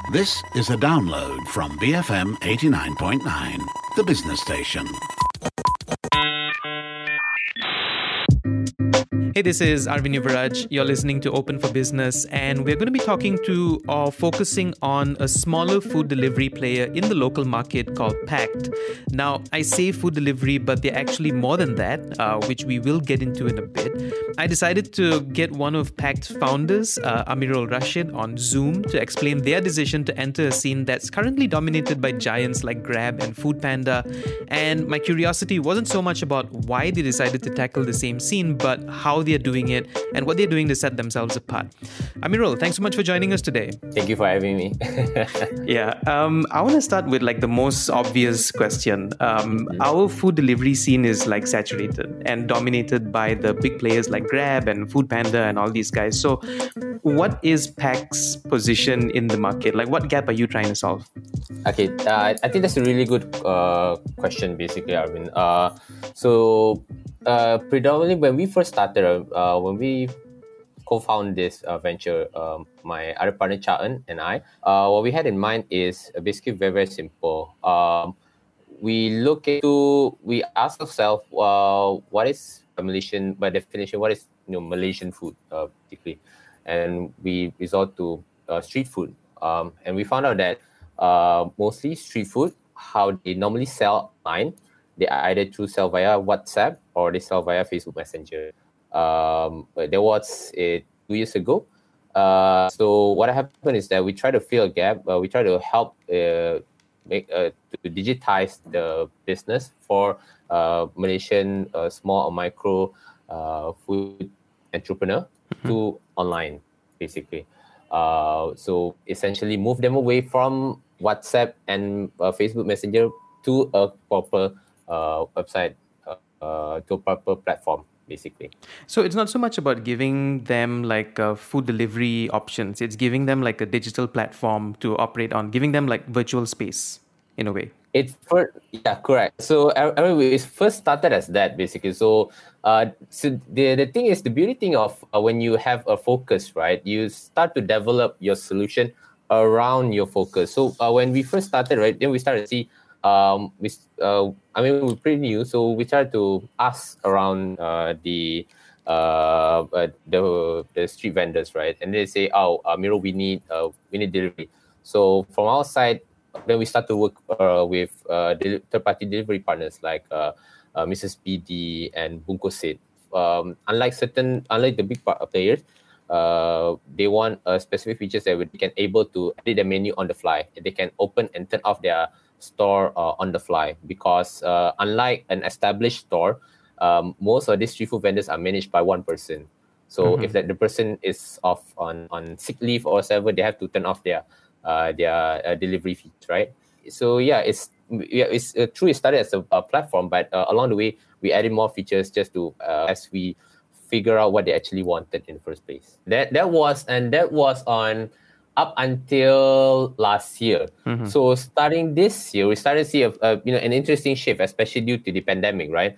This is a download from BFM 89.9, the business station. Hey, this is Arvind Yuvaraj. You're listening to Open for Business, and we're going to be talking to or focusing on a smaller food delivery player in the local market called Pact. Now, I say food delivery, but they're actually more than that, which we will get into in a bit. I decided to get one of Pact's founders, Amirul Rashid, on Zoom to explain their decision to enter a scene that's currently dominated by giants like Grab and Foodpanda. And my curiosity wasn't so much about why they decided to tackle the same scene, but how they're doing it and what they're doing to set themselves apart. Amirul, thanks so much for joining us today. Thank you for having me. I want to start with the most obvious question. Our food delivery scene is saturated and dominated by the big players like Grab and Foodpanda and all these guys. So what is Pact's position in the market? What gap are you trying to solve? Okay, I think that's a really good question, basically, Arvind. Predominantly when we first started, when we co-found this venture, my other partner Chaen and I, what we had in mind is basically very, very simple. We ask ourselves, what is Malaysian, by definition, what is Malaysian food, particularly, and we resort to street food, and we found out that mostly street food, how they normally sell online, they either sell via WhatsApp or they sell via Facebook Messenger. There was 2 years ago. So what happened is that we try to fill a gap. We try to help to digitize the business for Malaysian small or micro food entrepreneur to online, basically. So essentially move them away from WhatsApp and Facebook Messenger to a proper website, to a proper platform, basically. So it's not so much about giving them food delivery options. It's giving them a digital platform to operate on, giving them virtual space in a way. Correct. So it first started as that, basically. So the thing is, the beauty thing of when you have a focus, right, you start to develop your solution around your focus. So when we first started, right, then we started to see, we're pretty new, so we tried to ask around the street vendors, right, and they say, Miro, we need delivery. So from our side, then we start to work with third-party delivery partners like Mrs. BD and Bungkusit. Unlike the big players, they want specific features that they can able to edit the menu on the fly. They can open and turn off their store on the fly, because unlike an established store, most of these street food vendors are managed by one person. So if the person is off on sick leave or whatever, they have to turn off their delivery fees, right? So it's true. It started as a platform, but along the way we added more features just to as we figure out what they actually wanted in the first place. That was on up until last year. So starting this year, we started to see an interesting shift, especially due to the pandemic, right?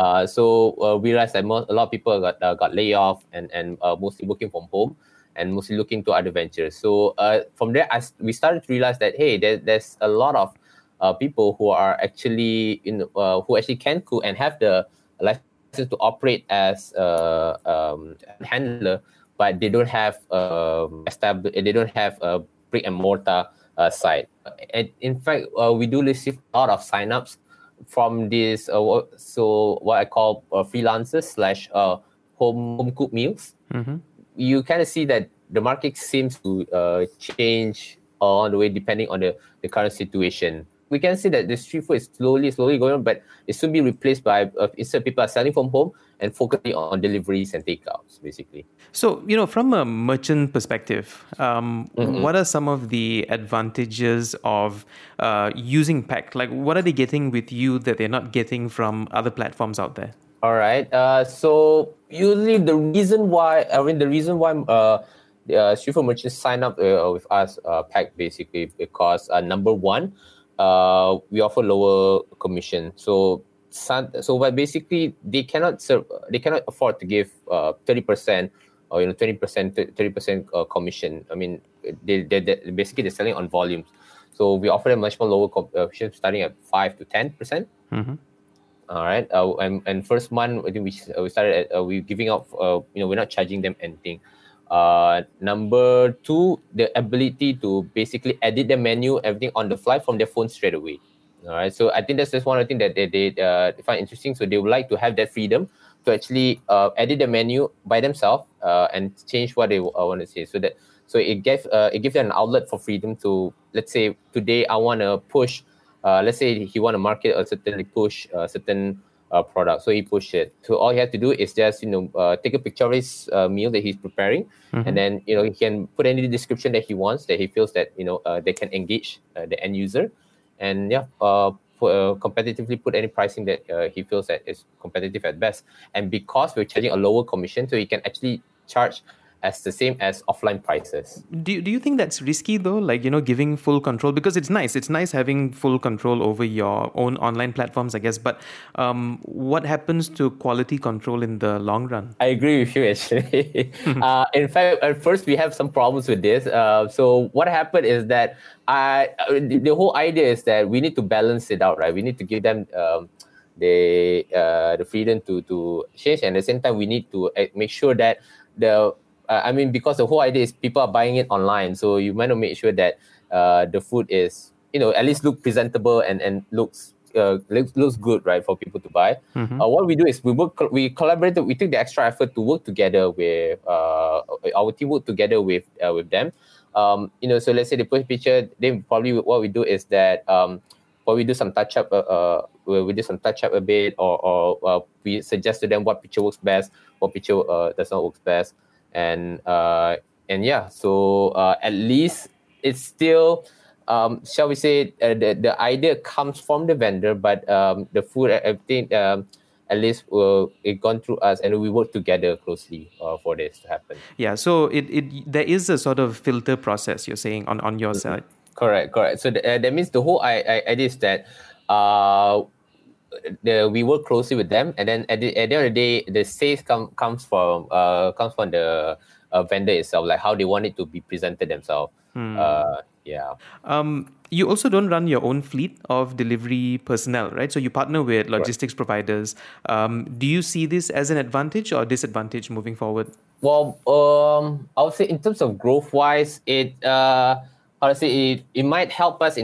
So we realized that a lot of people got laid off and mostly working from home and mostly looking to other ventures. So from there, we started to realize that there's a lot of people who are actually who actually can cook and have the license to operate as a handler, but they don't have they don't have a brick and mortar site. And in fact, we do receive a lot of signups from this. So what I call freelancers / home cooked meals. You kind of see that the market seems to change on the way depending on the current situation. We can see that the street food is slowly going on, but it should be replaced by instead people are selling from home and focusing on deliveries and takeouts, basically. So, from a merchant perspective, what are some of the advantages of using Pact? What are they getting with you that they're not getting from other platforms out there? All right. So usually the reason why street food merchants sign up with us, Pact, basically, because number one, we offer lower commission. But basically they cannot afford to give 30% or 20%, 30% commission. I mean, basically they're selling on volumes. So we offer them much more lower commission, starting at 5 to 10%. All right, and first month I think we started at we're giving out we're not charging them anything. Number two, the ability to basically edit the menu, everything on the fly from their phone straight away. All right, so I think that's just one of the things that they find interesting. So they would like to have that freedom to actually edit the menu by themselves and change what they want to say. So it gives them an outlet for freedom to, let's say today I want to push. Let's say he want to market a certain product, so he push it. So all he has to do is just take a picture of his meal that he's preparing, and then he can put any description that he wants, that he feels that they can engage the end user, and competitively put any pricing that he feels that is competitive at best. And because we're charging a lower commission, so he can actually charge as the same as offline prices. Do you think that's risky though? Like, giving full control, because it's nice having full control over your own online platforms, I guess. But what happens to quality control in the long run? I agree with you, actually. In fact, at first we have some problems with this. So what happened is that the whole idea is that we need to balance it out, right? We need to give them the freedom to change, and at the same time we need to make sure that because the whole idea is people are buying it online, so you might not make sure that the food is, at least look presentable and looks good, right, for people to buy. What we do is we collaborate. We take the extra effort to work together with our team, work together with them. So let's say they put a picture. Then probably what we do is that we do some touch up. We do some touch up a bit, or we suggest to them what picture works best, what picture does not work best. And so at least it's still, shall we say, the idea comes from the vendor, but the food, everything, at least it gone through us, and we work together closely for this to happen. Yeah, so there is a sort of filter process, you're saying, on your side. Correct. So that means the whole idea is that we work closely with them, and then at the end of the day, the sales comes from the vendor itself, like how they want it to be presented themselves. You also don't run your own fleet of delivery personnel, right? So you partner with logistics providers. Do you see this as an advantage or disadvantage moving forward? Well, I would say in terms of growth wise, it might help us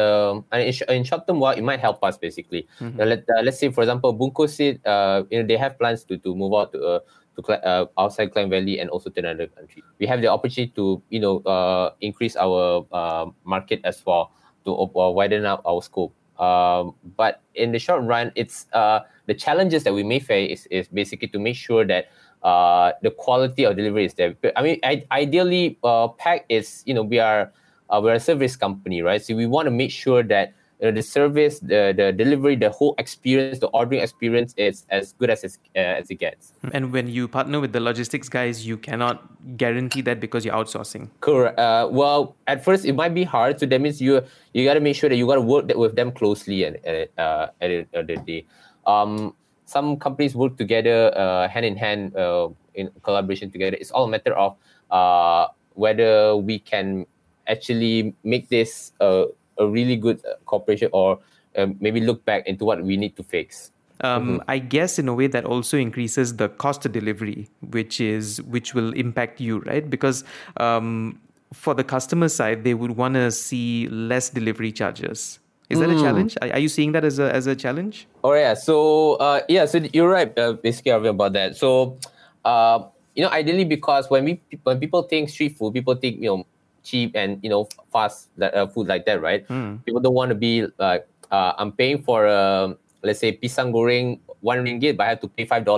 in short term. It might help us basically. Let's say, for example, Bungkusit, they have plans to move out to outside Klang Valley and also to another country. We have the opportunity to increase our market as well, to widen up our scope. But in the short run, it's the challenges that we may face is basically to make sure that the quality of delivery is there. I mean, ideally, Pact is we're a service company, right? So we want to make sure that the service, the delivery, the whole experience, the ordering experience is as good as it gets. And when you partner with the logistics guys, you cannot guarantee that because you're outsourcing. Correct. Well, at first it might be hard. So that means you got to make sure that you got to work with them closely at the end of the day. Some companies work together hand in hand in collaboration together. It's all a matter of whether we can actually make this a really good cooperation, or maybe look back into what we need to fix. I guess in a way that also increases the cost of delivery, which will impact you, right? Because for the customer side, they would want to see less delivery charges. Is that a challenge? Are you seeing that as a challenge? Oh yeah. So so you're right. Basically, about that. So ideally, because when people think street food, people think cheap and fast food like that, right? People don't want to be like I'm paying for let's say pisang goreng RM1, but I have to pay $5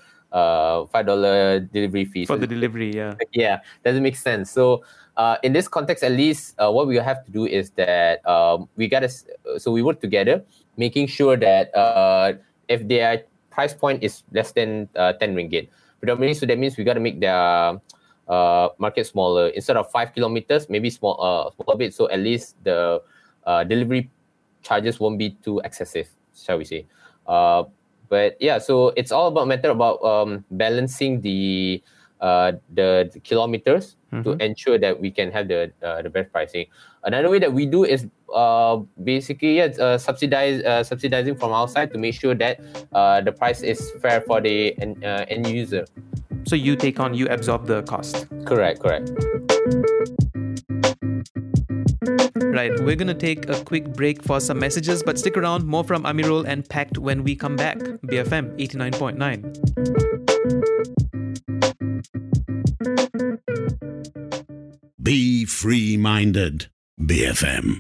delivery fee for the delivery. Yeah, doesn't make sense. So in this context, at least what we have to do is that we work together, making sure that if their price point is less than RM10, predominantly, so that means we got to make their market smaller. Instead of 5 kilometers, maybe small a bit, so at least the delivery charges won't be too excessive, shall we say. But yeah, so it's all about matter about balancing the the kilometers to ensure that we can have the best pricing. Another way that we do is basically subsidizing from our side to make sure that the price is fair for the end user. So you absorb the cost. Correct. Right, we're going to take a quick break for some messages, but stick around. More from Amirul and Pact when we come back. BFM 89.9. Be free-minded. BFM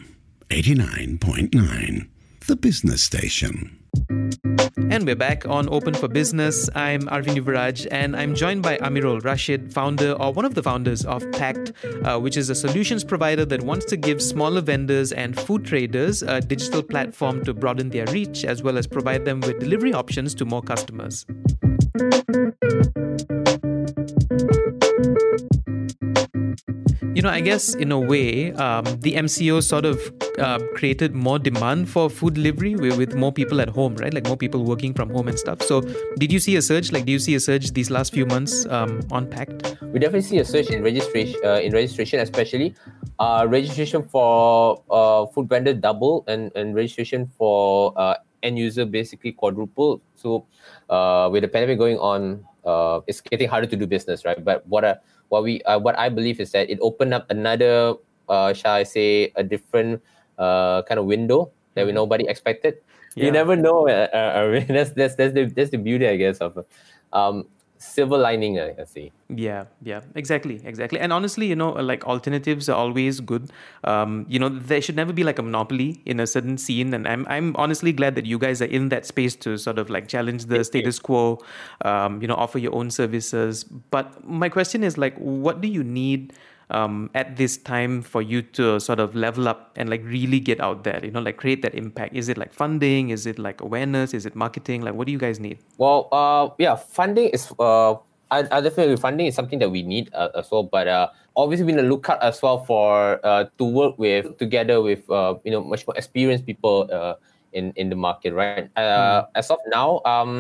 89.9, the business station. And we're back on Open for Business. I'm Arvin Yuvaraj, and I'm joined by Amirul Rashid, founder or one of the founders of Pact, which is a solutions provider that wants to give smaller vendors and food traders a digital platform to broaden their reach, as well as provide them with delivery options to more customers. I guess in a way, the MCO sort of created more demand for food delivery with more people at home, right? Like more people working from home and stuff. So did you see a surge? Do you see a surge these last few months on Pact? We definitely see a surge in registration, especially. Registration for food vendor double and registration for end user basically quadruple. So with the pandemic going on, it's getting harder to do business, right? But what I believe is that it opened up another, shall I say, a different kind of window that nobody expected. Yeah. You never know. That's the beauty, I guess, of silver lining, I see. Yeah, exactly. And honestly, like alternatives are always good. There should never be like a monopoly in a certain scene. And I'm honestly glad that you guys are in that space to sort of like challenge the status quo, offer your own services. But my question is like, what do you need at this time for you to sort of level up and like really get out there, like create that impact? Is it like funding? Is it like awareness? Is it marketing? Like, what do you guys need? Well, funding is, I definitely funding is something that we need as well, but obviously we need to look out as well for to work together with much more experienced people in the market, right? As of now,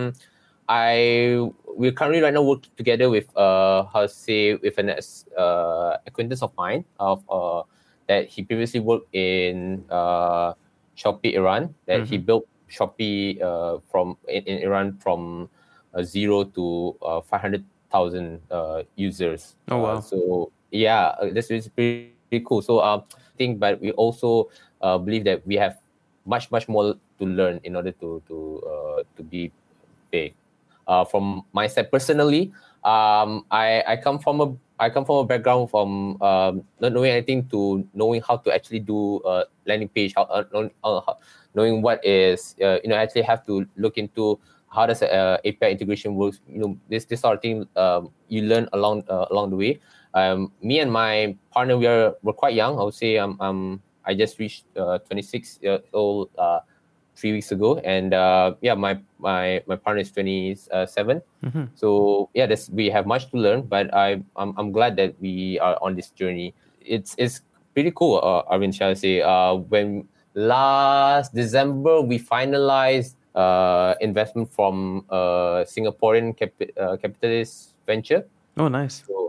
we're currently right now working together with with an acquaintance of mine that he previously worked in Shopee Iran, that he built Shopee from in Iran from 0 to 500,000 users. Oh wow! So yeah, this is pretty cool. So I think, but we also believe that we have much more to learn in order to be big. From my side personally, I come from a background from not knowing anything to knowing how to actually do a landing page, knowing what is actually have to look into how does API integration works. This sort of thing you learn along the way. Me and my partner, we're quite young. I would say I just reached 26 years old 3 weeks ago, and my partner is 27. So we have much to learn, but I'm glad that we are on this journey. It's pretty cool. Arvin, shall I say? When last December we finalized investment from Singaporean capitalist venture. Oh, nice. So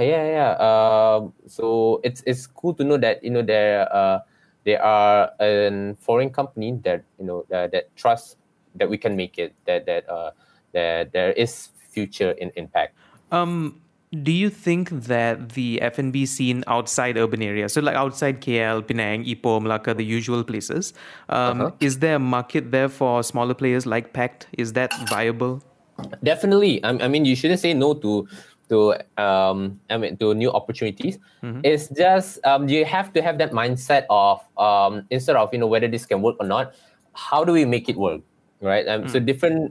so it's cool to know that they are a foreign company that that trusts that we can make it, that there is future in impact. Do you think that the F&B scene outside urban areas, so like outside KL, Penang, Ipoh, Melaka, the usual places, is there a market there for smaller players like Pact? Is that viable? Definitely. I mean, you shouldn't say no to new opportunities. It's just you have to have that mindset of instead of whether this can work or not, how do we make it work, right? So different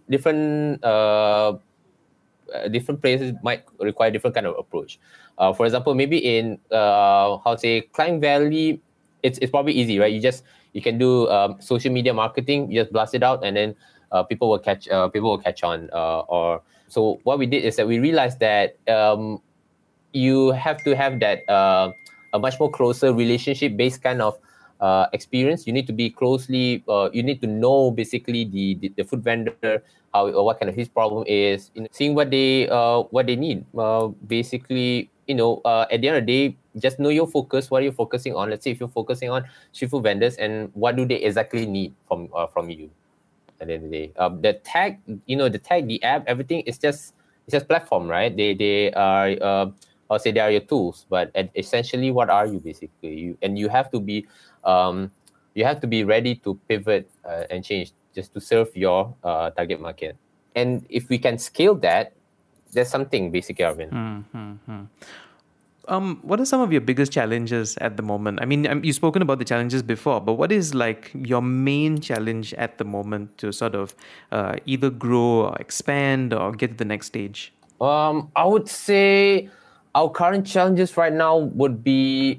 places might require different kind of approach. For example, maybe in Klang Valley, it's probably easy, right? You can do social media marketing. You just blast it out, and then people will catch on. So what we did is that we realized that you have to have that a much more closer relationship based kind of experience. You need to be closely. You need to know basically the food vendor, how or what kind of his problem is. Seeing what they need. Basically, at the end of the day, just know your focus. What are you focusing on? Let's say if you're focusing on street food vendors, and what do they exactly need from you? At the end of the day, the app, everything is just platform, right? They are. I'll say they are your tools, but essentially, what are you basically? You have to be ready to pivot and change just to serve your target market. And if we can scale that, there's something basically, Arvin. What are some of your biggest challenges at the moment? I mean, you've spoken about the challenges before, but what is like your main challenge at the moment to sort of either grow or expand or get to the next stage? I would say our current challenges right now would be,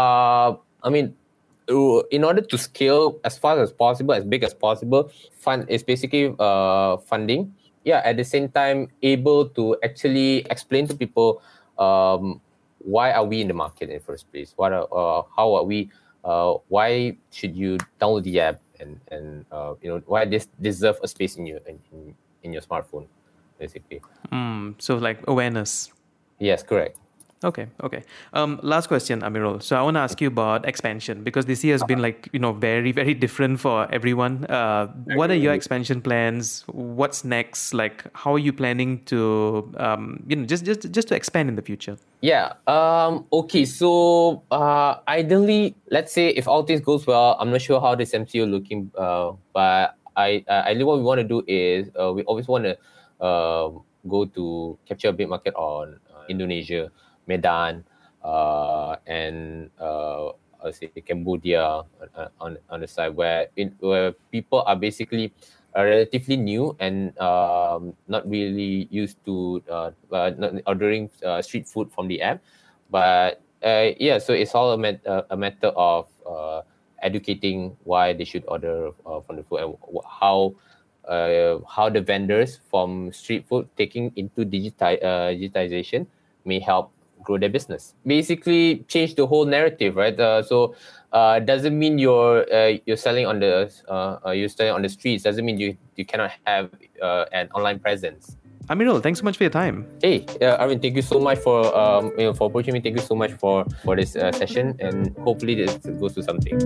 in order to scale as fast as possible, as big as possible, is basically funding. Yeah, at the same time, able to actually explain to people why are we in the market in the first place? How are we? Why should you download the app and why this deserve a space in your smartphone, basically. So like awareness. Yes, correct. Okay. Last question, Amirul. So I want to ask you about expansion, because this year has been very, very different for everyone. What are your expansion plans? What's next? Like, how are you planning to, just to expand in the future? Yeah. Okay. So ideally, let's say if all things goes well, I'm not sure how this MCO looking, but ideally what we want to do is we always want to go to capture a big market on Indonesia, Medan, and I'll say Cambodia on the side where people are basically relatively new and not really used to not ordering street food from the app, but so it's all a matter of educating why they should order from the food and how the vendors from street food taking into digitization may help grow their business. Basically, change the whole narrative, right? So doesn't mean you're selling on the streets. Doesn't mean you cannot have an online presence. Amirul, thanks so much for your time. Hey, Arvin, thank you so much for approaching me. Thank you so much for this session, and hopefully this goes to something.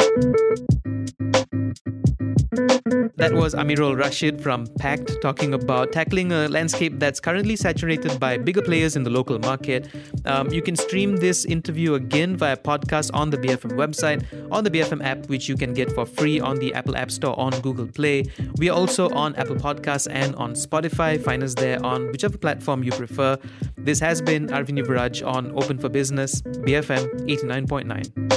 That was Amirul Rashid from Pact talking about tackling a landscape that's currently saturated by bigger players in the local market. You can stream this interview again via podcast on the BFM website, on the BFM app, which you can get for free on the Apple App Store, on Google Play. We are also on Apple Podcasts and on Spotify. Find us there on whichever platform you prefer. This has been Arvin Yuvaraj on Open for Business, BFM 89.9.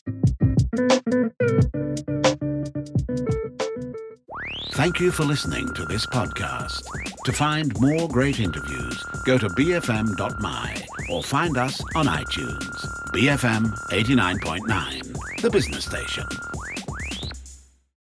Thank you for listening to this podcast. To find more great interviews, go to bfm.my or find us on iTunes. BFM 89.9, the business station.